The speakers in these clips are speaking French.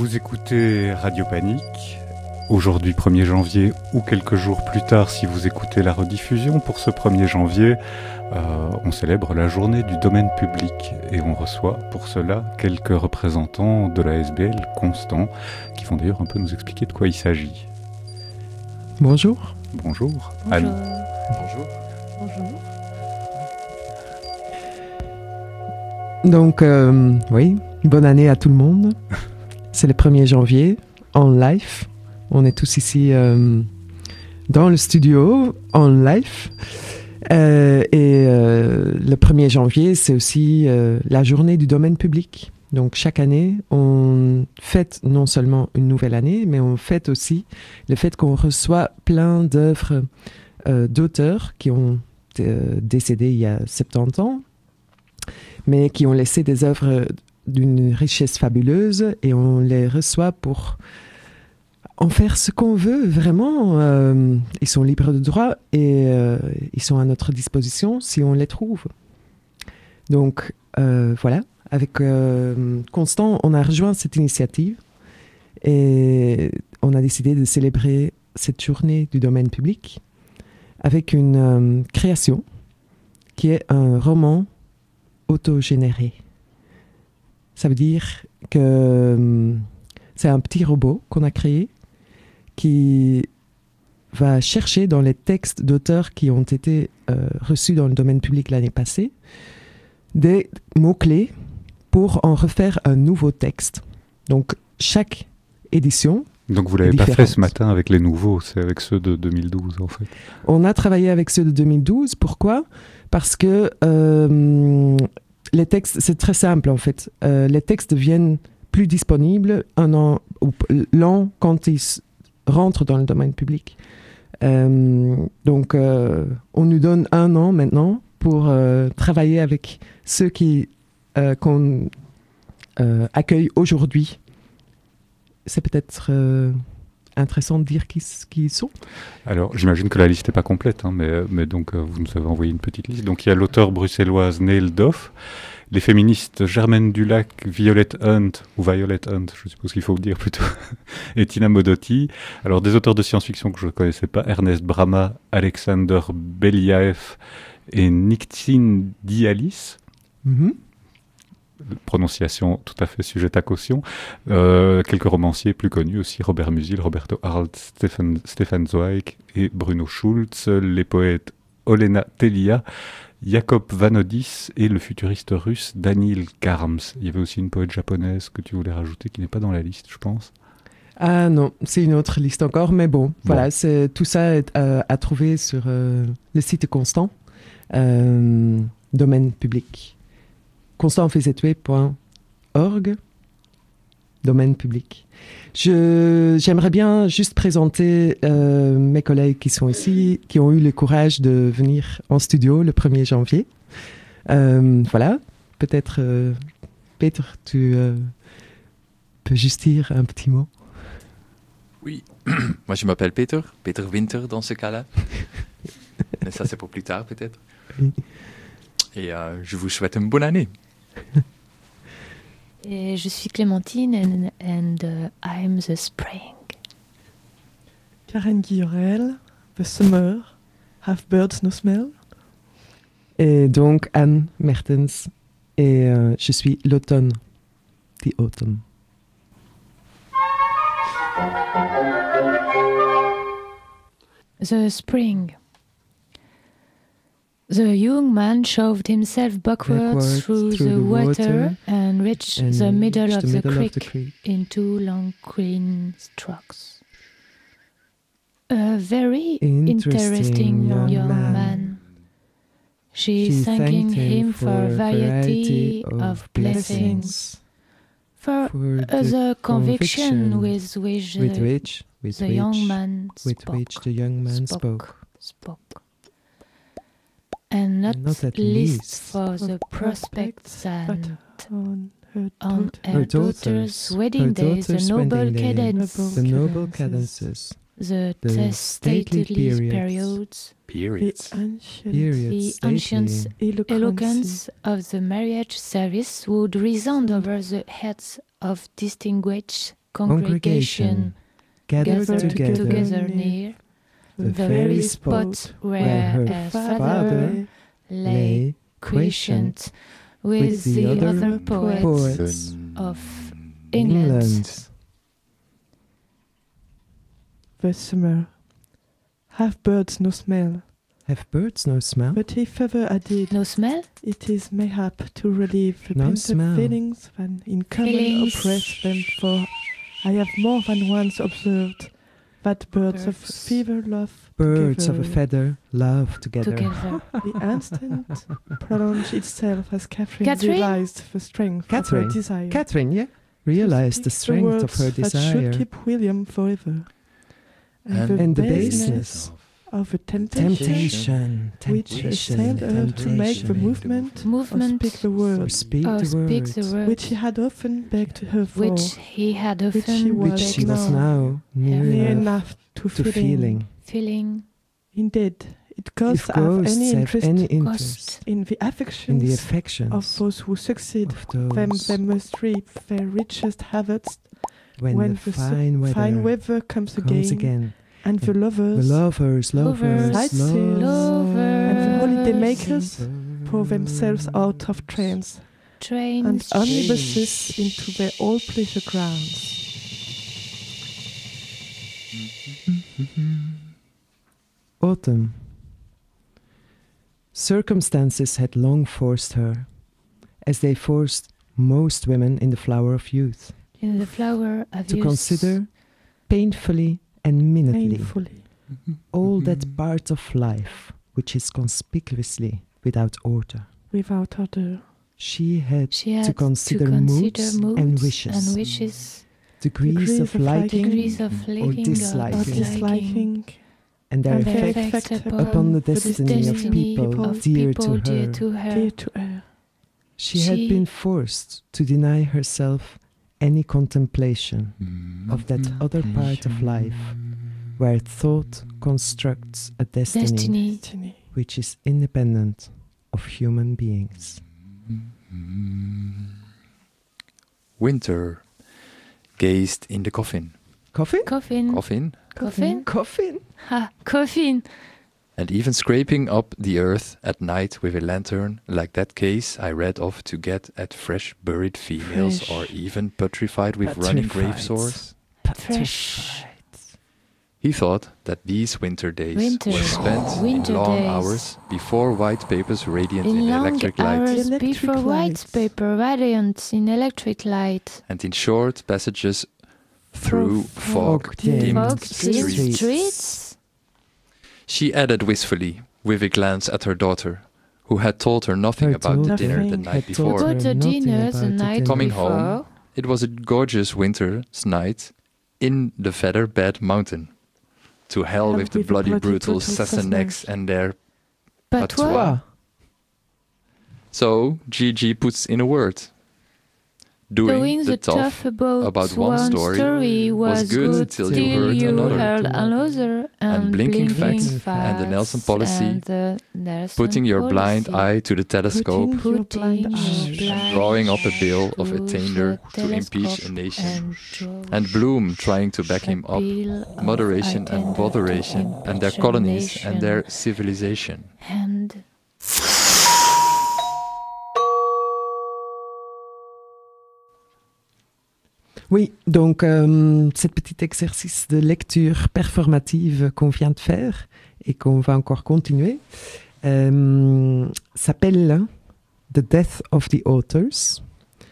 Vous écoutez Radio Panique, aujourd'hui 1er janvier ou quelques jours plus tard si vous écoutez la rediffusion. Pour ce 1er janvier, on célèbre la journée du domaine public et on reçoit pour cela quelques représentants de la SBL Constant qui vont d'ailleurs un peu nous expliquer de quoi il s'agit. Bonjour. Bonjour. Bonjour. Bonjour. Bonjour. Donc, oui, bonne année à tout le monde. C'est le 1er janvier, en live. On est tous ici dans le studio, en live. Le 1er janvier, c'est aussi la journée du domaine public. Donc, chaque année, on fête non seulement une nouvelle année, mais on fête aussi le fait qu'on reçoit plein d'œuvres d'auteurs qui ont décédé il y a 70 ans, mais qui ont laissé des œuvres d'une richesse fabuleuse et on les reçoit pour en faire ce qu'on veut, vraiment. Ils sont libres de droit et ils sont à notre disposition si on les trouve. Donc, voilà. Avec Constant, on a rejoint cette initiative et on a décidé de célébrer cette journée du domaine public avec une création qui est un roman autogénéré. Ça veut dire que c'est un petit robot qu'on a créé qui va chercher dans les textes d'auteurs qui ont été reçus dans le domaine public l'année passée des mots-clés pour en refaire un nouveau texte. Donc, chaque édition. Donc, vous ne l'avez pas fait ce matin avec les nouveaux, c'est avec ceux de 2012 en fait. On a travaillé avec ceux de 2012. Pourquoi ? Parce que les textes, c'est très simple en fait. Les textes deviennent plus disponibles un an ou l'an quand ils rentrent dans le domaine public. Donc, on nous donne un an maintenant pour travailler avec ceux qu'on accueille aujourd'hui. C'est peut-être intéressant de dire qui ils sont. Alors, j'imagine que la liste n'est pas complète, hein, mais donc vous nous avez envoyé une petite liste. Donc, il y a l'auteure bruxelloise Neil Doff, les féministes Germaine Dulac, Violet Hunt, je suppose qu'il faut dire plutôt, et Tina Modotti. Alors, des auteurs de science-fiction que je ne connaissais pas, Ernest Brama, Alexander Beliaev et Niktin Dialis. Mm-hmm. Prononciation tout à fait sujette à caution. Quelques romanciers plus connus aussi, Robert Musil, Roberto Arlt, Stefan Zweig et Bruno Schulz, les poètes Olena Telia, Jakob Vanodis et le futuriste russe Danil Karms. Il y avait aussi une poète japonaise que tu voulais rajouter qui n'est pas dans la liste, je pense. Ah non, c'est une autre liste encore, mais bon, voilà, tout ça est à trouver sur le site Constant, domaine public. constantfaisettuer.org, domaine public. J'aimerais bien juste présenter mes collègues qui sont ici, qui ont eu le courage de venir en studio le 1er janvier. Voilà, peut-être, Peter, tu peux juste dire un petit mot. Oui, moi je m'appelle Peter Winter dans ce cas-là. Mais ça c'est pour plus tard peut-être. Oui. Et je vous souhaite une bonne année. Et je suis Clémentine and I'm the spring. Karen Guillerel, The Summer, Have Birds No Smell. Et donc Anne Mertens, et je suis l'automne, The Autumn. The spring. The young man shoved himself backwards through the water and reached the middle of the creek in two long green strokes. A very interesting young man. She thanking him for a variety of blessings, for the conviction with which the young man spoke. And not least for the prospects and on her daughter's wedding day, the noble cadences, the stately periods, the ancient eloquence of the marriage service would resound over the heads of distinguished congregation gathered together near the very spot where her father lay quiescent with the other poets of England. The summer. Have birds no smell? Have birds no smell? But if ever I did, No smell? it is mayhap to relieve the No pent-up smell. feelings than in common Feelings. oppress them. For I have more than once observed that birds of Birds. fever love Birds of a together. feather love together. The instant prolonged itself as Catherine, Catherine? realized the strength of Catherine? her desire. Catherine, yeah, realized the strength of her That should desire. keep William forever. And the baseness baseness of the temptation temptation, which assailed her to make the movement, or Movement speak the or words, speak or the speak words, the words which he had often begged her for, which he had which she often was which she begged was for. now near near enough enough to to feeling. Feeling Indeed, it ghosts If have ghosts any have interest any ghost interest in the in affections the affections of those who succeed, of those then they must reap their richest harvest when the fine weather comes comes again, again. and the lovers, Lovers, sightseers, Lovers. and the holiday makers pour themselves out of trains and trains, omnibuses into their all pleasure grounds. Autumn. Circumstances had long forced her, as they forced most women in the flower of youth, in the flower of to youth, consider painfully and minutely Painfully. all that part of life which is conspicuously without order. Without order. She had she had to consider moods and wishes, degrees of liking degrees of liking disliking. Or disliking, and their and their effect effect upon the the destiny of destiny people of dear people to her. dear to her. dear to her. She had been forced to deny herself any contemplation of that other part of life where thought constructs a destiny Destiny. which is independent of human beings. Winter gazed in the coffin. Coffin? Coffin. Coffin? Coffin. Coffin? Ha, coffin. And even scraping up the earth at night with a lantern, like that case I read of to get at fresh buried females, Fresh. or even petrified with running grave Petrified. sores. Fresh. He thought that these winter days Winter. were spent Winter in long days. hours before white papers radiant in In long electric light, hours Electric before white lights. paper radiant in electric light. and in short passages through Fog fog-dimmed Fog streets. streets. She added wistfully, with a glance at her daughter, who had told her nothing Her about the daughter dinner the had night told before. her About the nothing dinner about the the night dinner. Coming before. home. It was a gorgeous winter's night in the Feather Bed Mountain. To hell And with the bloody brutal Sassenachs and their Patois. Patois. So Gigi puts in a word. Doing the tough about one story was good till you heard another. and blinking facts and the Nelson policy, and the Nelson putting your blind policy. eye to the telescope Putting your blind Putting eye. your blind drawing up a bill eye of to attainder the to impeach a telescope nation. and And Bloom trying to back him up, moderation and botheration, and their colonies and their civilization. And Oui, donc cet petit exercice de lecture performative qu'on vient de faire et qu'on va encore continuer s'appelle The Death of the Authors,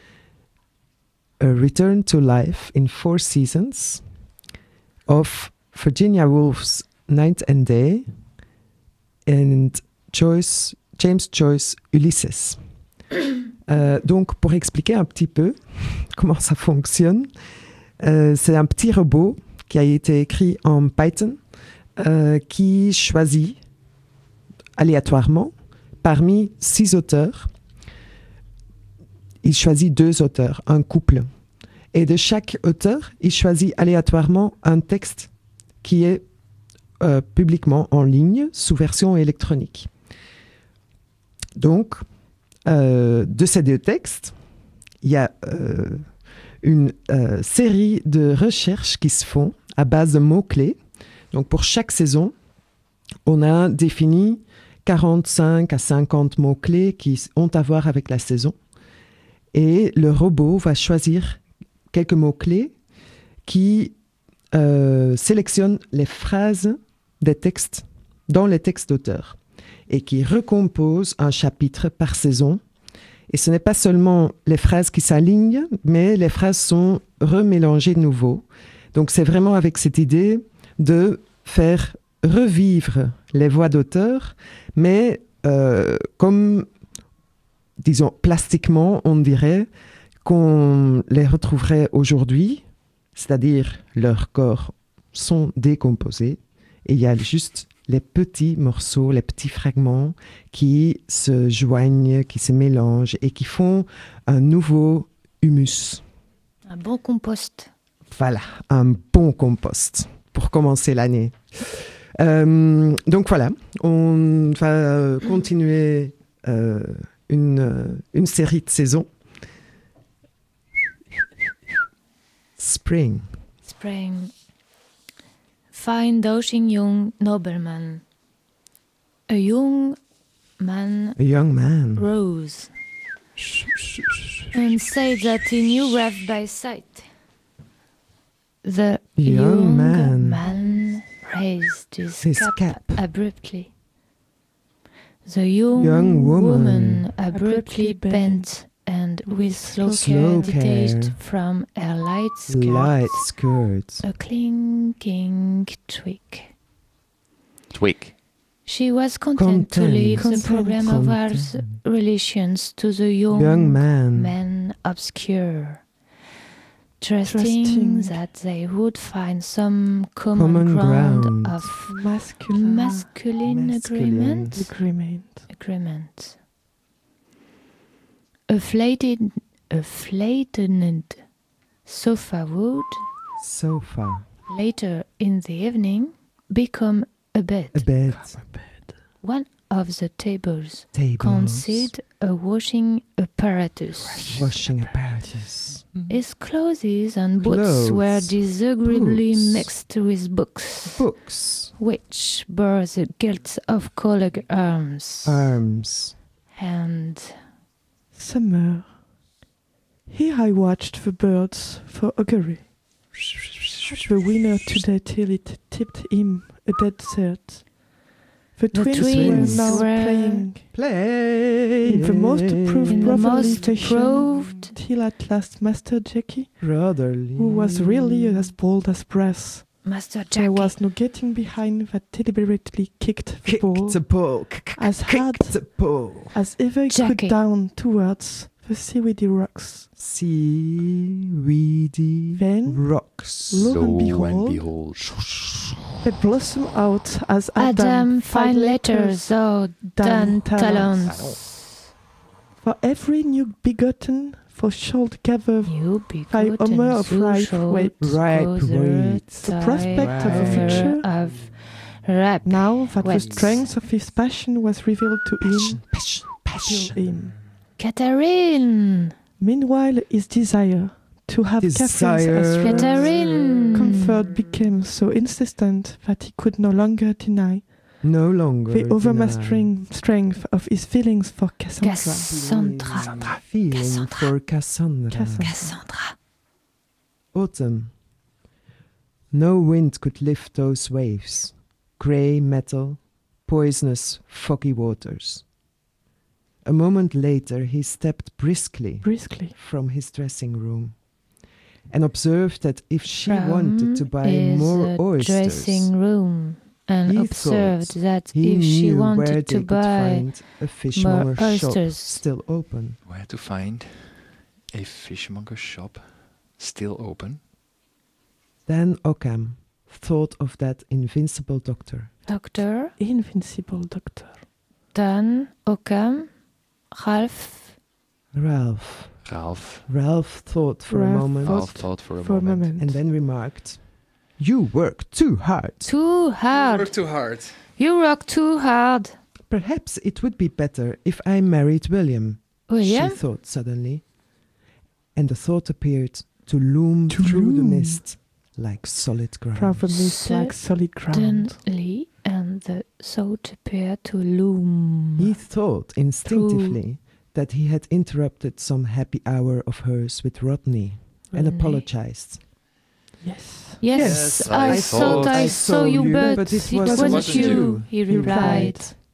A Return to Life in 4 Seasons of Virginia Woolf's Night and Day and James Joyce Ulysses. Donc, pour expliquer un petit peu comment ça fonctionne, c'est un petit robot qui a été écrit en Python qui choisit aléatoirement parmi 6 auteurs. Il choisit 2 auteurs, un couple. Et de chaque auteur, il choisit aléatoirement un texte qui est publiquement en ligne sous version électronique. Donc, de ces 2 textes, il y a une série de recherches qui se font à base de mots-clés. Donc pour chaque saison, on a défini 45 à 50 mots-clés qui ont à voir avec la saison. Et le robot va choisir quelques mots-clés qui sélectionnent les phrases des textes dans les textes d'auteurs et qui recompose un chapitre par saison. Et ce n'est pas seulement les phrases qui s'alignent, mais les phrases sont remélangées de nouveau. Donc c'est vraiment avec cette idée de faire revivre les voix d'auteurs, mais comme, disons, plastiquement, on dirait qu'on les retrouverait aujourd'hui, c'est-à-dire leurs corps sont décomposés et il y a juste les petits morceaux, les petits fragments qui se joignent, qui se mélangent et qui font un nouveau humus. Un bon compost. Voilà, un bon compost pour commencer l'année. Donc voilà, on va continuer une série de saisons. Spring. Find dashing young nobleman. A young man rose and said that he knew Ralph by sight. The young man raised his cap abruptly. The young woman abruptly bent and with slow care detached from her light skirts a clinking twig. She was content to leave the problem of our relations to the young man obscure, trusting that they would find some common ground of masculine agreement. A flattened sofa would, later in the evening, become a bed. One of the tables concealed a washing apparatus. His clothes and boots were disagreeably mixed with books, which bore the guilt of coloured arms. And summer. Here I watched the birds for augury. The winner today till it tipped him a dead cert. The twins were now playing in the most approved provocation till at last Master Jackie, who was really as bold as brass. Master Jackie. There was no getting behind that deliberately kicked the ball as hard as ever he could down towards the seaweedy rocks. Then, lo and behold, they blossom out as Adam fine letters or Dan talons. For every new begotten for should gather by Homer of ripe weights. The prospect of the future now that the strength of his passion was revealed to him. Catherine! Meanwhile, his desire to have Catherine's comfort became so insistent that he could no longer deny the overmastering strength of his feelings for Cassandra. Autumn. No wind could lift those waves. Grey metal, poisonous, foggy waters. A moment later, he stepped briskly from his dressing room and observed that if she wanted to buy more oysters, dressing room. And observed that if she wanted to buy a fishmonger more shop oysters still open. Where to find a fishmonger shop still open? Then Occam thought of that invincible doctor. Invincible doctor. Then Occam, Ralph thought for a moment. And then remarked, "You work too hard." You work too hard. Perhaps it would be better if I married William, she thought suddenly. And the thought appeared to loom through the mist like solid ground. Through the mist like solid ground. Suddenly, and the thought appeared to loom. He thought instinctively that he had interrupted some happy hour of hers with Rodney and apologized. Yes, I thought I saw you, but it wasn't you, he replied.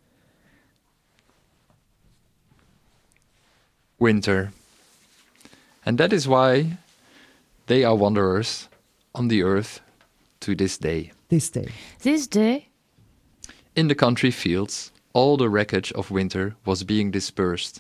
Winter. And that is why they are wanderers on the earth to this day. This day. This day? In the country fields, all the wreckage of winter was being dispersed.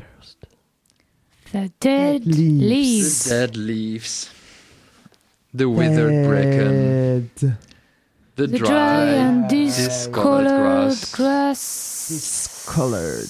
The dead leaves. The dead leaves. The withered bracken. The dry and discolored grass. Discolored.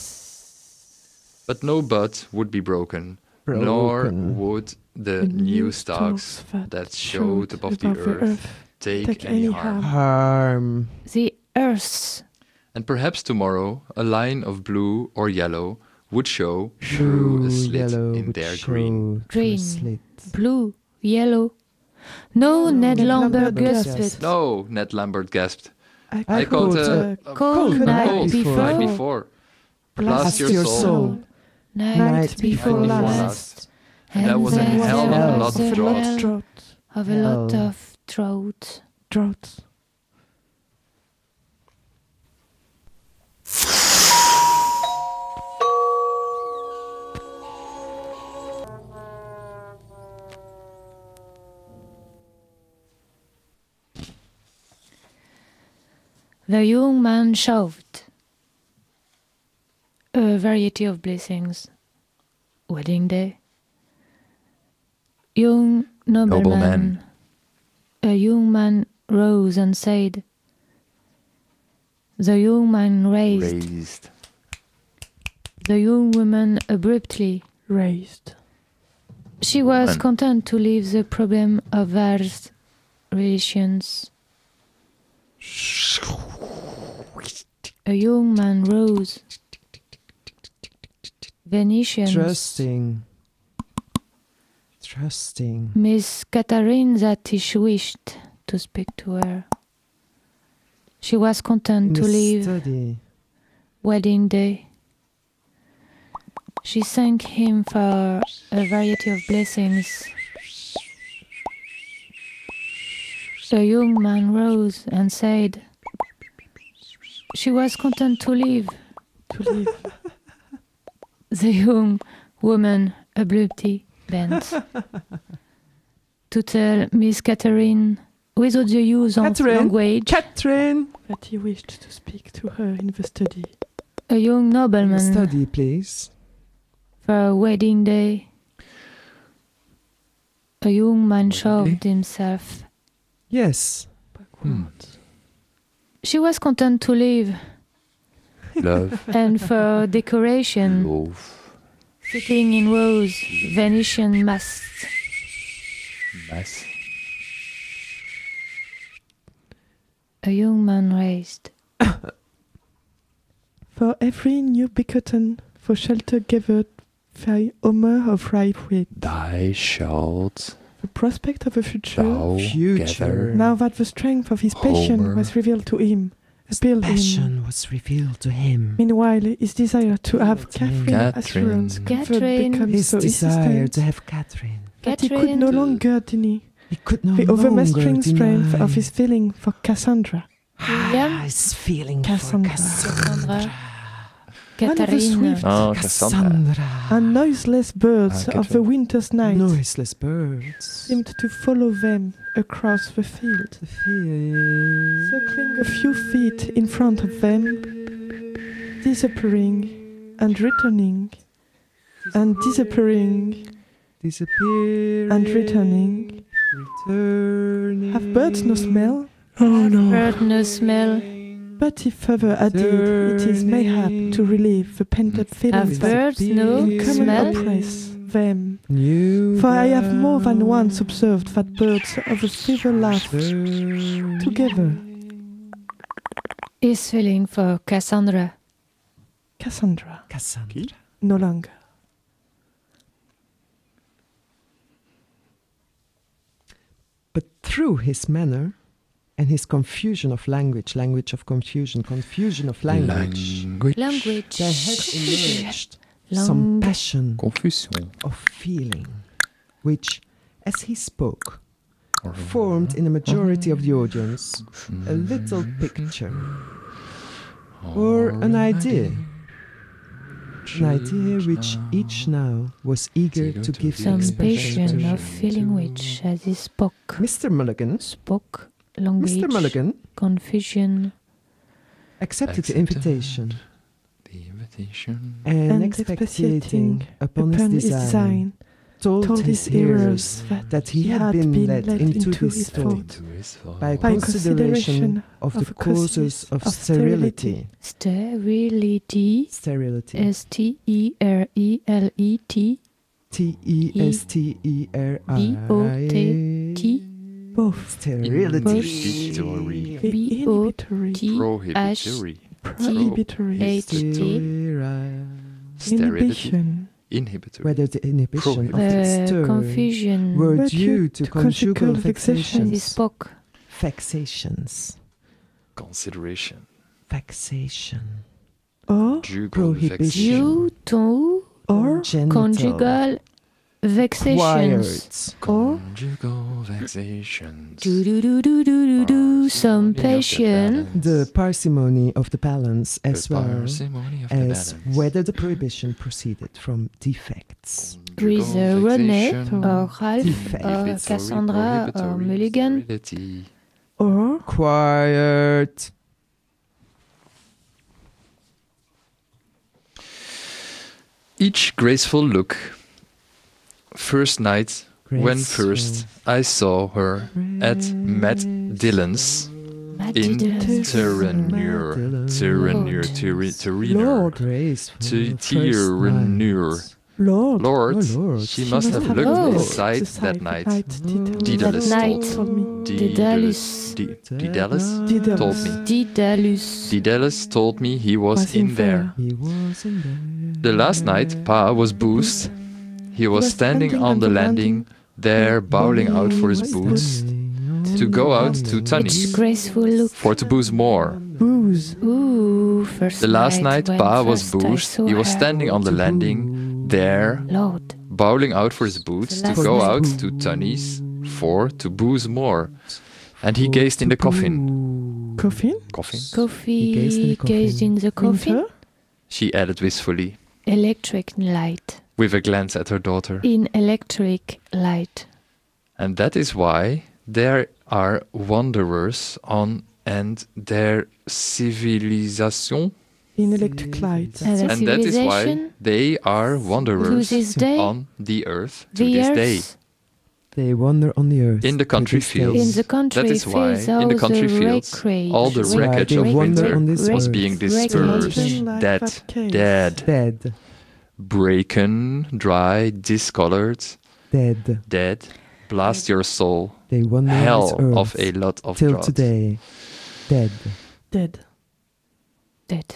But no bud would be broken. Nor would the new stalks that showed above the earth take any harm. The earth. And perhaps tomorrow a line of blue or yellow would show through a slit in their green. Green, blue, yellow. No, Ned Lambert gasped. No, Ned Lambert gasped. I caught a cold night before. Blast your soul. Night before last. And that was a hell of a lot of drought. Of a lot of drought. The young man shoved. A variety of blessings. Wedding day. Young nobleman. A young man rose and said. The young man raised. The young woman abruptly raised. She was content to leave the problem of vast relations. A young man rose. Venetians. Trusting. Miss Catherine that he wished to speak to her. She was content to leave. Wedding day. She thanked him for a variety of blessings. The young man rose and said, she was content to leave. The young woman abruptly bent to tell Miss Catherine, without the use of language, that he wished to speak to her in the study. A young nobleman. Study, please. For a wedding day. A young man shoved himself. Yes. She was content to leave. Love. And for decoration. Love. Sitting in rows, Venetian masts. A young man raised. For every new begotten, for shelter gathered, thy homer of ripe wheat. Thy shalt. The prospect of a future. Gather. Now that the strength of his passion was revealed to him. Was revealed to him. Meanwhile, his desire to have Catherine assurance becomes his so desire to have Catherine. That he could no longer deny the overmastering strength of his feeling for Cassandra. His feeling Cassandra. for Cassandra. One of the swift and noiseless birds of the winter's night seemed to follow them across the field, circling a few feet in front of them, disappearing and returning, and disappearing and returning. Have birds no smell? Oh no. Bird no smell. But if further added, it is mayhap to relieve the pent-up feelings that come and oppress them. For I have more than once observed that birds of a feather laugh together. His feeling for Cassandra. Cassandra. No longer. through his manner and his confusion of language of confusion of language, there has emerged some passion of feeling, which, as he spoke, formed in the majority of the audience a little picture or an idea which each now was eager to give some expression passion to. of feeling which, as he spoke, Mr. Mulligan spoke language, Mr. Mulligan confusion, accepted the invitation and expatiating upon his design, told his hearers that he had been led into his thought by consideration of the causes of sterility. Sterility. S-T-E-R-E-L-E-T. T-E-S-T-E-R-I. Both. Sterility. B-O-T-H-T. Inhibition. Inhibitory. Whether the inhibition of its term confusion were due to conjugal he spoke. vexations, Consideration. vexation, Or Jugal prohibition, Due to or genital, conjugal vexations. quiet, or Conjugal vexations. Do some passion. the parsimony of the balance, as The well parsimony of the as balance. whether the prohibition proceeded from defects. With Conjugal René vexation. or Ralph Defect. or Inhibitory, Cassandra or prohibitory, Mulligan. sterility. or Quiet. Each graceful look. First night, when Graceful. first I saw her at Matt Dillon's Matt in Dillon. Terenure. Lord. Graceful. Terenure. Lord. Lord, Oh, Lord. she must have looked Lord. aside that night. Daedalus That night. told me. Daedalus. Daedalus Daedalus. told me. Daedalus. Daedalus told me he was in there. He was in there. The last night, Pa was boozed. He was standing on the landing, there bowling out for his boots, to go out to Which Tunny, graceful look. for to booze more. Booze. Ooh, first The last night, when Pa was first I boozed. saw He was her. standing on the landing, there Lord. bowling out for his boots, The to last go night. out to Tunny's, for to booze more. And he gazed in the coffin. Coffin. Coffin? Coffee gazed in the gazed in the coffin. Winter. She added wistfully, Electric light. with a glance at her daughter. In electric light. And that is why there are wanderers on and their civilization. In electric light. And the And that is why civilization they are to wanderers this day. on the earth to The this earth. day. They wander on the earth. In the country to this day. In fields. the country That is why fields, in the all country fields, wreckage, all the That's why wreckage they of wander winter on this was earth. being Wreckage. dispersed. Like Dead, that case. dead, Dead, broken, dry, discolored, dead. dead. Blast your soul. They wander on Hell this earth of a lot of till drought. today. Dead. Dead. Dead.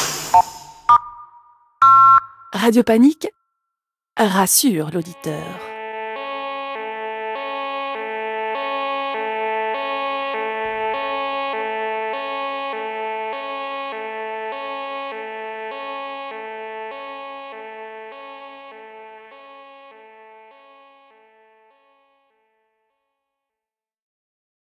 Radio Panique rassure l'auditeur.